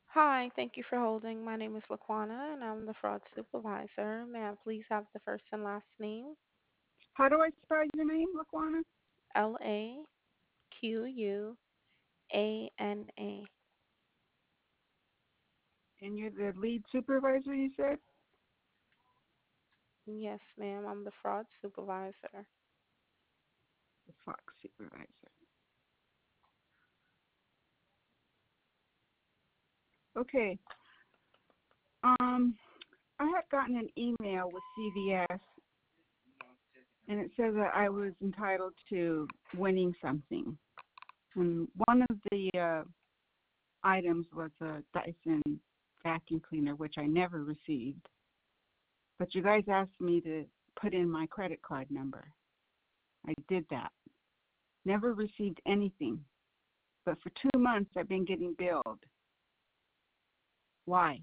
Hi, thank you for holding. My name is Laquana, and I'm the fraud supervisor. May I please have the first and last name? How do I spell your name, Laquana? Laquana. And you're the lead supervisor, you said? Yes, ma'am, I'm the fraud supervisor. The Fox supervisor. Okay. Um, I had gotten an email with CVS, and it said that I was entitled to winning something. And one of the items was a Dyson vacuum cleaner, which I never received. But you guys asked me to put in my credit card number. I did that. Never received anything. But for 2 months, I've been getting billed. Why?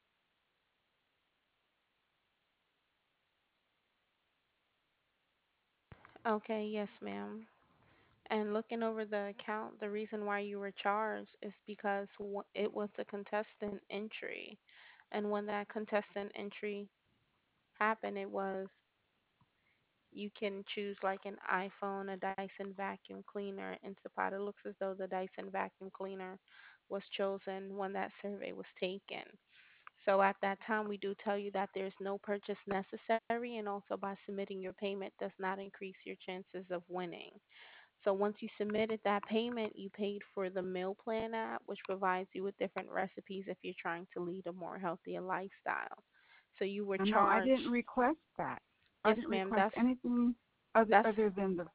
Okay, yes, ma'am. And looking over the account, the reason why you were charged is because it was a contestant entry. And when that contestant entry happened, it was you can choose like an iPhone, a Dyson vacuum cleaner, Instapot. It looks as though the Dyson vacuum cleaner was chosen when that survey was taken. So at that time, we do tell you that there's no purchase necessary, and also by submitting your payment does not increase your chances of winning. So once you submitted that payment, you paid for the meal plan app, which provides you with different recipes if you're trying to lead a more healthier lifestyle. So you were No, I charged. didn't request that. I Yes, didn't ma'am. request That's anything other that's other than the.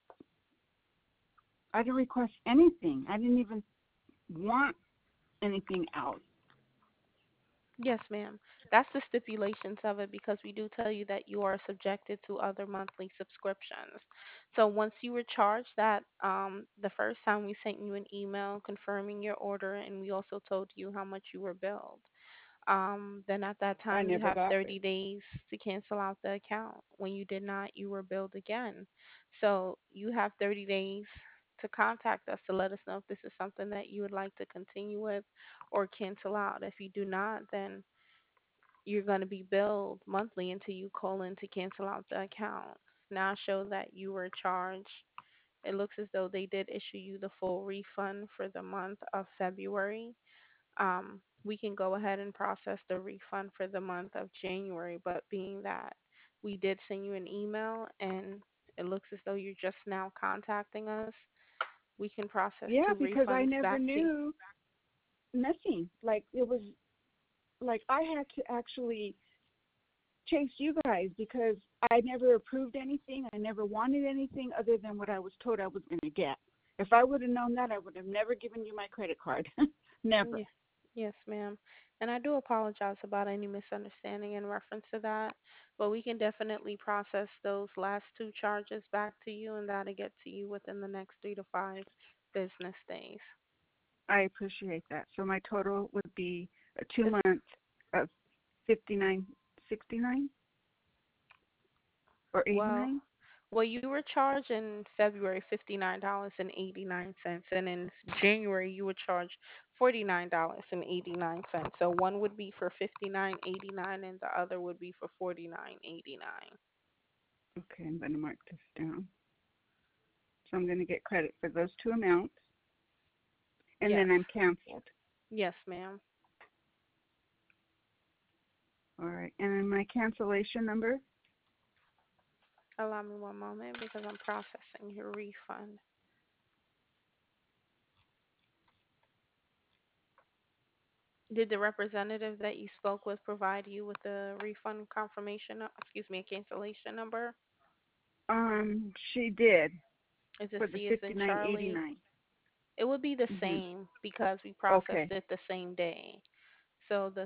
I didn't request anything. I didn't even want anything else. Yes, ma'am. That's the stipulations of it because we do tell you that you are subjected to other monthly subscriptions. So once you were charged that the first time we sent you an email confirming your order and we also told you how much you were billed. Then at that I time you never have got 30 it. days to cancel out the account. When you did not, you were billed again. So you have 30 days to contact us to let us know if this is something that you would like to continue with or cancel out. If you do not, then you're going to be billed monthly until you call in to cancel out the account. Now show that you were charged. It looks as though they did issue you the full refund for the month of February. We can go ahead and process the refund for the month of January, but being that we did send you an email and it looks as though you're just now contacting us, we can process Yeah, two because I refunds never back to you. knew nothing. Like it was like I had to actually chase you guys because I never approved anything. I never wanted anything other than what I was told I was going to get. If I would have known that, I would have never given you my credit card. Never. Yeah. Yes, ma'am. And I do apologize about any misunderstanding in reference to that, but we can definitely process those last two charges back to you, and that'll get to you within the next 3 to 5 business days. I appreciate that. So my total would be a It's 2 month of 59.69 or well, 89. well, you were charged in February $59.89, and in January you were charged $49.89. So one would be for 59.89, and the other would be for 49.89. Okay, I'm going to mark this down. So I'm going to get credit for those two amounts, and Yes, then I'm canceled. yes, ma'am. All right, and then my cancellation number. Allow me one moment because I'm processing your refund. Did the representative that you spoke with provide you with the refund confirmation, excuse me, a cancellation number? She did Is it for the C as in Charlie? 59.89. It would be the Mhm. same because we processed Okay, it the same day. So the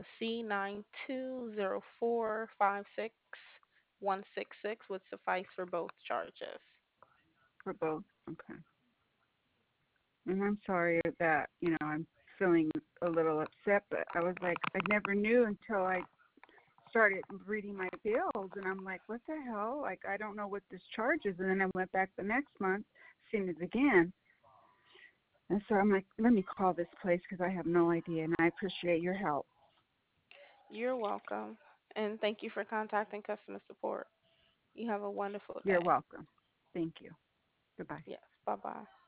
C920456 would suffice for both charges. for both. Okay. And I'm sorry that I'm feeling a little upset, but I was like I never knew until I started reading my bills, and I'm like, what the hell? Like I don't know what this charge is. And then I went back the next month, seen it again, And so I'm like, let me call this place because I have no idea, and I appreciate your help. You're welcome. And thank you for contacting customer support. You have a wonderful You're day. welcome. Thank you. Goodbye. Yes, bye bye.